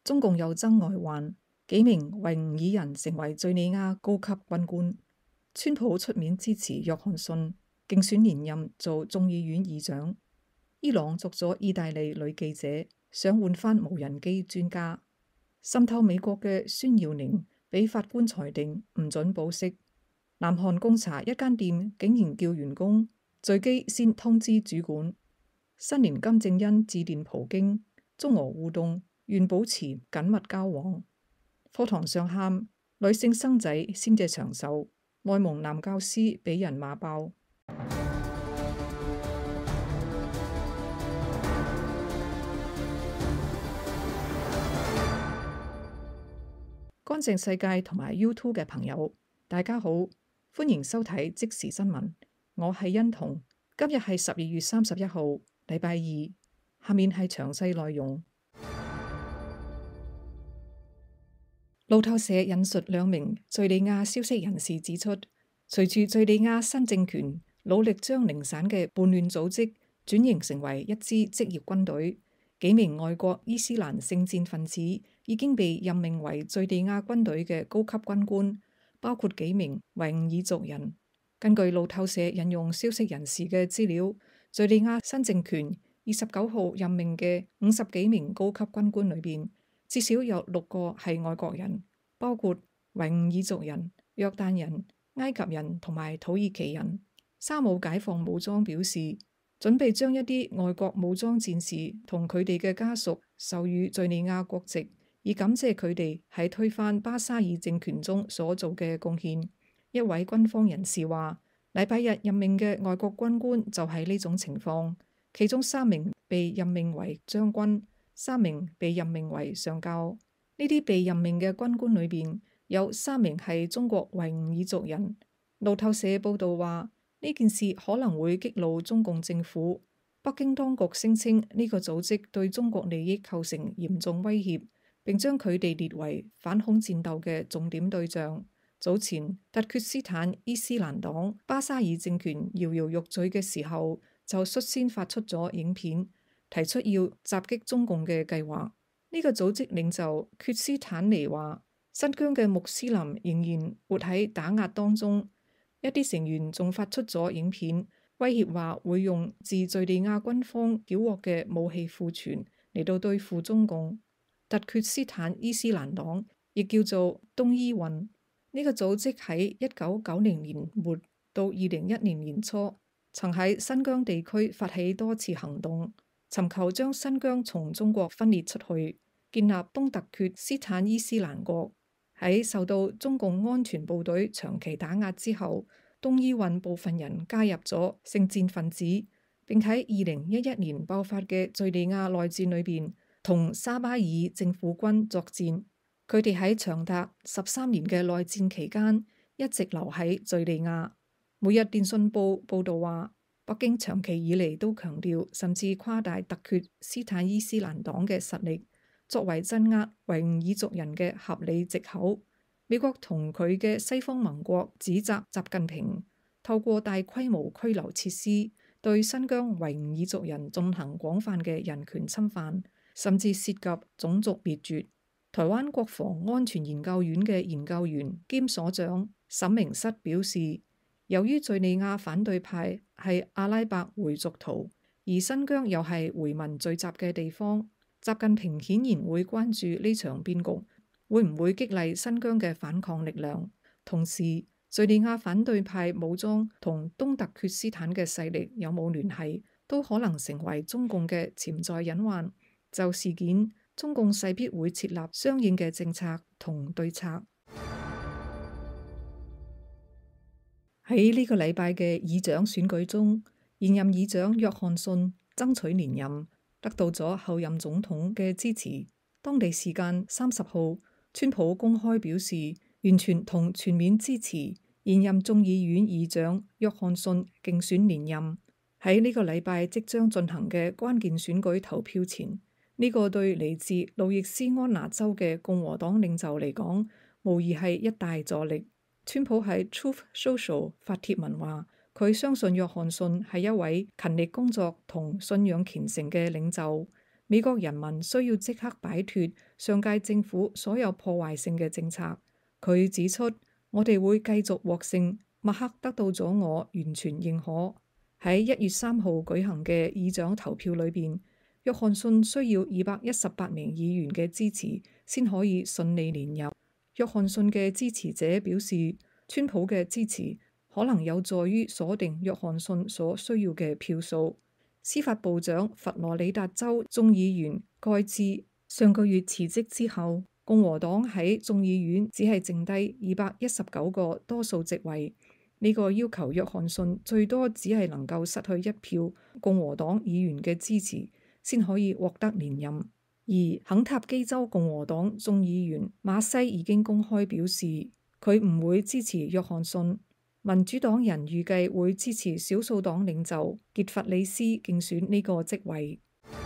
中共有增外患，幾名維吾爾人成為敘利亞高級軍官。川普出面支持約翰遜競選連任做眾議院議長。伊朗捉咗意大利女記者，想換返無人機專家。滲透美國嘅孫耀寧俾法官裁定唔准保釋。南韓公查一間店，竟然叫員工墜機先通知主管。新年金正恩致電普京，中俄互動願保持緊密交往。課堂上喊女性生仔先至長壽，內蒙男教師俾人罵爆。乾淨世界同埋 YouTube 嘅朋友，大家好，歡迎收睇即時新聞。我係欣彤，今日係12月31號，禮拜二。下面係詳細內容。路透社引述兩名敘利亞消息人士指出，隨住敘利亞新政權努力將零散嘅叛亂組織轉型成為一支職業軍隊，幾名外國伊斯蘭聖戰分子已經被任命為敘利亞軍隊嘅高級軍官，包括幾名維吾爾族人。根據路透社引用消息人士嘅資料，敘利亞新政權29號任命嘅50幾名高級軍官裏邊，至少有6個係外國人，包括維吾爾族人、約旦人、埃及人同埋土耳其人。沙姆解放武裝表示，準備將一啲外國武裝戰士同佢哋嘅家屬授予敘利亞國籍，以感謝佢哋喺推翻巴沙爾政權中所做嘅貢獻。一位軍方人士話，禮拜日任命嘅外國軍官就係呢種情況，其中3名被任命為將軍，3名被任命為上校。呢啲被任命嘅軍官裏邊有3名係中國維吾爾族人。路透社報道話，呢件事可能會激怒中共政府。北京當局聲稱呢個組織對中國利益構成嚴重威脅，並將佢哋列為反恐戰鬥嘅重點對象。早前突厥斯坦伊斯蘭黨巴沙爾政權搖搖欲墜嘅時候，就率先發出咗影片，提出要襲擊中共嘅計劃。呢個組織領袖厥斯坦尼話，新疆嘅穆斯林仍然活喺打壓當中。一啲成員仲發出咗影片，威脅話會用自敘利亞軍方繳獲嘅武器庫存嚟到對付中共。突厥斯坦伊斯蘭黨亦叫做東伊運。呢個組織喺1990年末到2010年年初，曾喺新疆地區發起多次行動，尋求將新疆從中國分裂出去，建立東突厥斯坦伊斯蘭國。喺受到中共安全部隊長期打壓之後，東伊運部分人加入咗聖戰分子，並喺2011年爆發嘅敘利亞內戰裏邊同沙巴爾政府軍作戰。佢哋喺長達13年嘅內戰期間一直留喺敘利亞。每日電訊報報道話，北京長期以嚟都強調甚至誇大突厥斯坦伊斯蘭黨嘅實力，作為鎮壓維吾爾族人嘅合理藉口。美國同佢嘅西方盟國指責習近平透過大規模拘留設施對新疆維吾爾族人進行廣泛嘅人權侵犯，甚至涉及種族滅絕。台灣國防安全研究院嘅研究員兼所長沈明室表示，由於敘利亞反對派係阿拉伯回族徒，而新疆又係回民聚集嘅地方，習近平顯然會關注呢場變局會唔會激勵新疆嘅反抗力量。同時，敘利亞反對派武裝同東突厥斯坦嘅勢力有冇聯繫，都可能成為中共嘅潛在隱患。就事件，中共勢必會設立相應嘅政策同對策。喺呢個禮拜嘅議長選舉中，現任議長約翰遜爭取連任，得到咗後任總統嘅支持。當地時間30號，川普公開表示，完全同全面支持現任眾議院議長約翰遜競選連任。喺呢個禮拜即將進行嘅關鍵選舉投票前，呢個對嚟自路易斯安那州嘅共和黨領袖嚟講，無疑係一大助力。川普喺 Truth Social 發帖文話，佢相信約翰遜係一位勤力工作同信仰虔誠嘅領袖。 美國人民需要即刻擺脫上屆政府所有破壞性嘅政策。佢指出，我哋會繼續獲勝，默克得到咗我完全認可。喺1月3號舉行嘅議長投票裏邊，約翰遜需要218名議員嘅支持先可以順利連任。約翰遜嘅支持者表示，川普嘅支持可能有助於鎖定約翰遜所需要嘅票數。司法部長佛羅里達州眾議員蓋茨上個月辭職之後，共和黨喺眾議院只係剩低219個多數席位。呢個要求約翰遜最多只係能夠失去1票共和黨議員嘅支持，先可以獲得連任。而肯塔基州共和黨眾議員馬西已經公開表示，佢唔會支持約翰遜。民主黨人預計會支持少數黨領袖傑弗里斯競選呢個職位。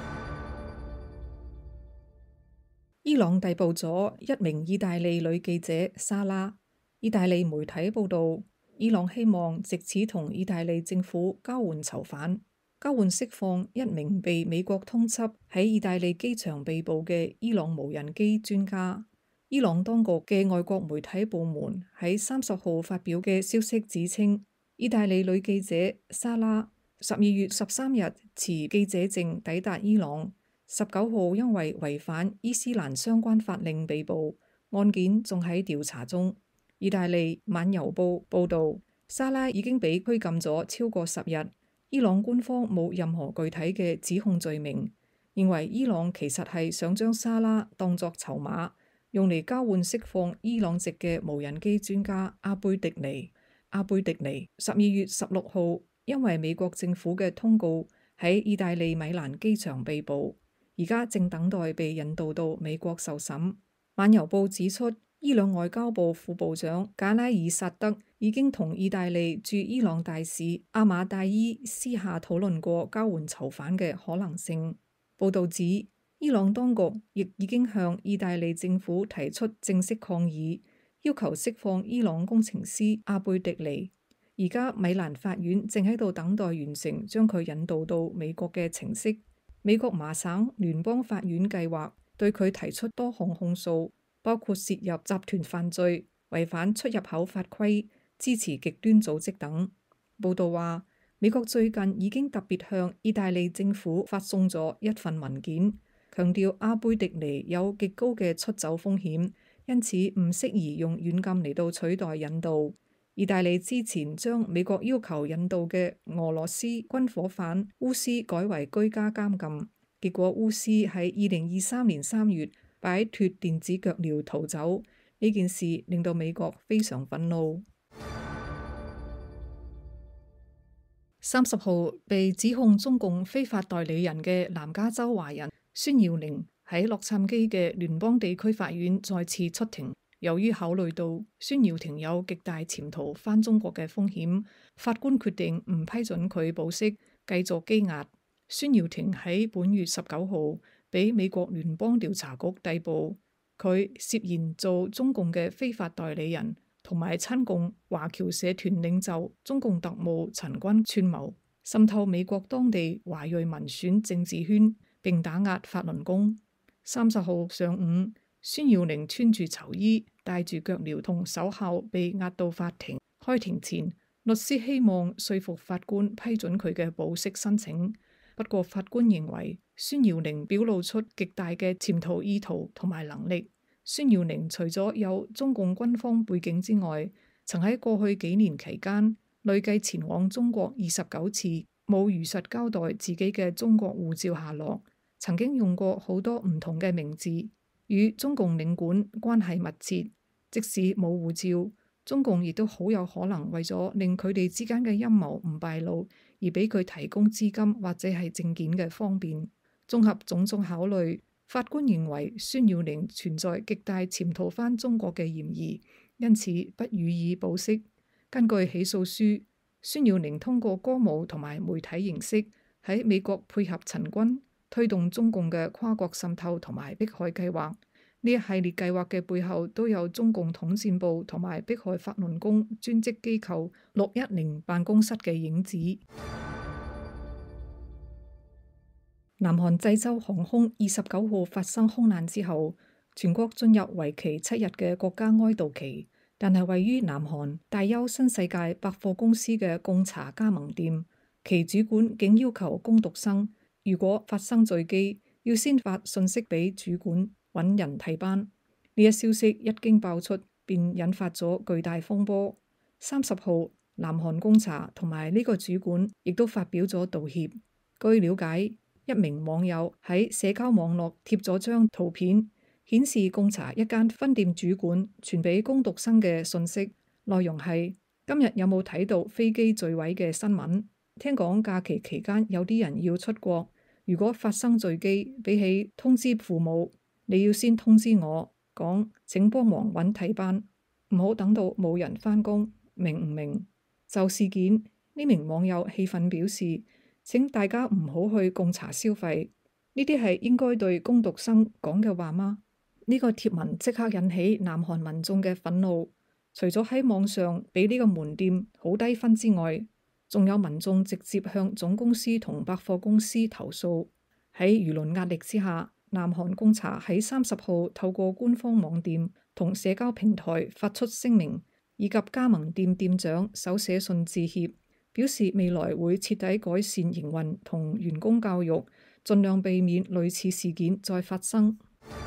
伊朗逮捕咗一名意大利女記者莎拉。意大利媒體報道，伊朗希望藉此同意大利政府交換囚犯，交換釋放一名被美國通緝喺意大利機場被捕嘅伊朗無人機專家。伊朗當局嘅外國媒體部門喺30號發表嘅消息指稱，意大利女記者莎拉12月13日持記者證抵達伊朗，19號因為違反伊斯蘭相關法令被捕，案件仲喺調查中。意大利晚郵報報道，莎拉已經被拘禁咗超過10日。伊朗官方冇任何具體嘅指控罪名，認為伊朗其實係想將莎拉當作籌碼，用嚟交換釋放伊朗籍嘅無人機專家阿貝迪尼。阿貝迪尼12月16號因為美國政府嘅通告喺意大利米蘭機場被捕，而家正等待被引渡到美國受審。晚郵報指出，伊朗外交部副部長賈拉爾薩德已經同意大利駐伊朗大使阿馬戴伊私下討論過交換囚犯嘅可能性。報導指，伊朗當局亦已經向意大利政府提出正式抗議，要求釋放伊朗工程師阿貝迪尼。而家米蘭法院正喺度等待完成將佢引渡到美國嘅程式。美國麻省聯邦法院計劃對佢提出多項控訴，包括涉入集團犯罪、違反出入口法規、支持極端組織等。報道話，美國最近已經特別向意大利政府發送咗一份文件，強調阿貝迪尼有極高嘅出走風險，因此唔適宜用軟禁嚟到取代引渡。意大利之前將美國要求引渡嘅俄羅斯軍火販烏斯改為居家監禁，結果烏斯喺2023年3月擺脫電子腳鐐逃走。呢件事令到美國非常憤怒。30號被指控中共非法代理人嘅南加州華人孫耀寧喺洛杉磯嘅聯邦地區法院再次出庭。由於考慮到孫耀庭有極大潛逃返中國嘅風險，法官決定唔批准佢保釋，繼續羈押。孫耀庭喺本月19號被美國聯邦調查局逮捕，佢涉嫌做中共嘅非法代理人，同埋親共華僑社團領袖中共特務陳軍串謀滲透美國當地華裔民選政治圈，並打壓法輪功。30號上午，孫耀寧穿住囚衣，帶住腳鐐同手銬被押到法庭。開庭前，律師希望說服法官批准佢嘅保釋申請，不過法官認為孫耀寧表露出極大嘅潛逃意圖同埋能力。孫耀寧除咗有中共軍方背景之外，曾喺過去幾年期間累計前往中國29次，冇如實交代自己嘅中國護照下落，曾經用過好多唔同嘅名字，與中共領館關係密切。即使冇護照，中共亦都好有可能為咗令佢哋之間嘅陰謀唔敗露，而俾佢提供資金或者係證件嘅方便。綜合種種考慮，法官認為孫耀寧存在極大潛逃返中國嘅嫌疑，因此不予以保釋。根據起訴書，孫耀寧通過歌舞同埋媒體形式喺美國配合陳軍，推動中共嘅跨國滲透同埋迫害計劃。呢一系列計劃嘅背後都有中共統戰部同埋迫害法輪功專職機構610辦公室嘅影子。 南韓濟州航空29號發生空難之後，全國進入為期7日嘅國家哀悼期。但係位於南韓大邱新世界百貨公司嘅貢茶加盟店，其主管竟要求工讀生，如果發生墜機，要先發信息俾主管揾人替班。呢一消息一經爆出，便引發咗巨大風波。30號，南韓貢茶同埋呢個主管亦都發表咗道歉。據了解，一名網友喺社交網絡貼咗張圖片，顯示貢茶一間分店主管傳俾工讀生嘅信息，內容係：今日有冇睇到飛機墜毀嘅新聞？聽講假期期間有啲人要出國，如果發生墜機，比起通知父母，你要先通知我，講請幫忙揾替班，唔好等到冇人返工，明唔明？就事件，呢名網友氣憤表示：請大家唔好去貢茶消費，呢啲係應該對工讀生講嘅話嗎？呢個貼文即刻引起南韓民眾嘅憤怒，除咗喺網上俾呢個門店好低分之外，仲有民眾直接向總公司同百貨公司投訴。喺輿論壓力之下，南韓貢茶喺30號透過官方網店同社交平台發出聲明，以及加盟店店長手寫信致歉，表示未來會徹底改善營運同員工教育，盡量避免類似事件再發生。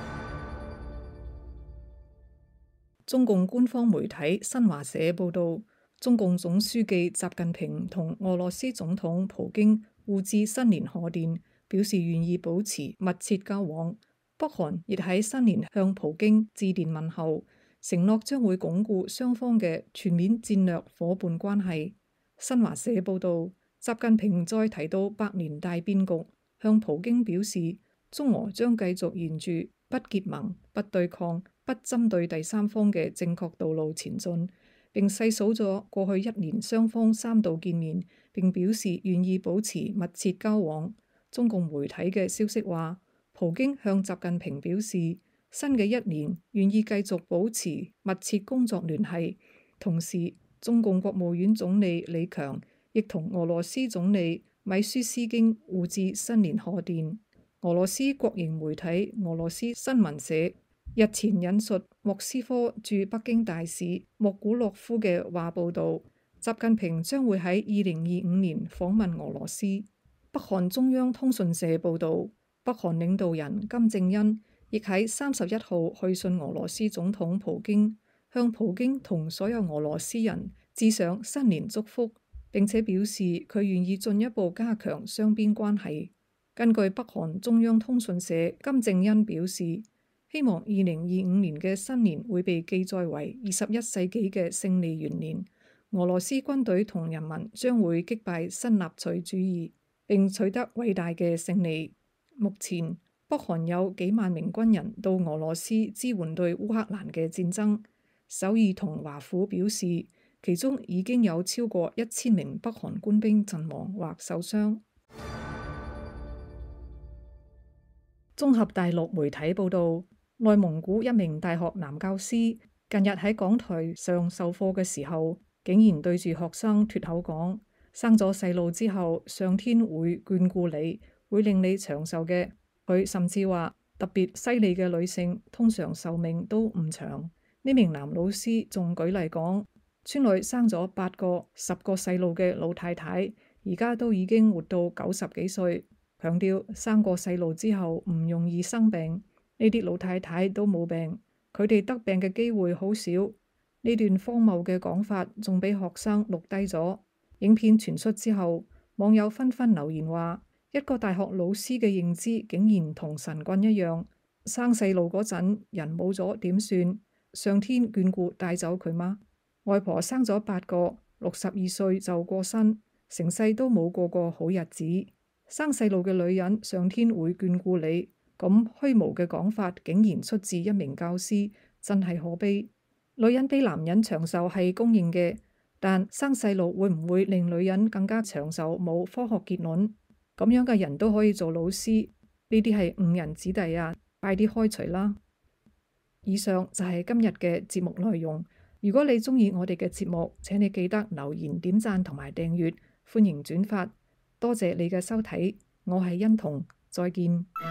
中共官方媒體新華社報導，中共總書記習近平同俄羅斯總統普京互致新年賀電，表示願意保持密切交往。北韓亦喺新年向普京致電問候，承諾將會鞏固雙方嘅全面戰略夥伴關係。新華社報導，習近平再提到百年大變局，向普京表示，中俄將繼續沿住不結盟、不對抗、不針對第三方嘅正確道路前進，並細數咗過去1年雙方3度見面，並表示願意保持密切交往。中共媒體嘅消息話，普京向習近平表示，新嘅1年願意繼續保持密切工作聯繫。同時，中共國務院總理李強亦同俄羅斯總理米舒斯京互致新年賀電。俄羅斯國營媒體俄羅斯新聞社日前引述莫斯科駐北京大使莫古洛夫嘅話報導，習近平將會喺2025年訪問俄羅斯。北韓中央通訊社報導，北韓領導人金正恩亦喺31號去信俄羅斯總統普京，向普京同所有俄羅斯人致上新年祝福，並且表示佢願意進一步加強雙邊關係。根據北韓中央通訊社，金正恩表示，希望2025年嘅新年會被記載為21世紀嘅勝利元年，俄羅斯軍隊同人民將會擊敗新納粹主義，並取得偉大嘅勝利。目前，北韓有幾萬名軍人到俄羅斯支援對烏克蘭嘅戰爭。首爾同華府表示，其中已經有超過1000名北韓官兵陣亡或受傷。綜合大陸媒體報導，內蒙古一名大學男教師近日喺講台上授課嘅時候，竟然對住學生脫口講：生咗細路之後，上天會眷顧你，會令你長壽嘅。佢甚至話，特別犀利嘅女性通常壽命都唔長。呢名男老師仲舉例講，村裏生咗8個、10個細路嘅老太太，而家都已經活到90幾歲。強調生過細路之後唔容易生病，呢啲老太太都冇病，佢哋得病嘅機會好少。呢段荒謬嘅講法仲俾學生錄低咗。影片傳出之後，網友紛紛留言話：一個大學老師嘅認知竟然同神棍一樣，生細路嗰陣人冇咗點算？上天眷顧帶走佢嗎？外婆生咗8個，62歲就過身，成世都冇過過好日子。生細路嘅女人，上天會眷顧你，咁虛無嘅講法竟然出自一名教師，真係可悲。女人比男人長壽係公認嘅，但生細路會唔會令女人更加長壽？冇科學結論。咁樣嘅人都可以做老師，呢啲係誤人子弟啊！快啲開除啦！以上就係今日嘅節目內容。如果你鍾意我哋嘅節目，請你記得留言、點讚同埋訂閱，歡迎轉發。多謝你嘅收睇，我係欣彤， 再見。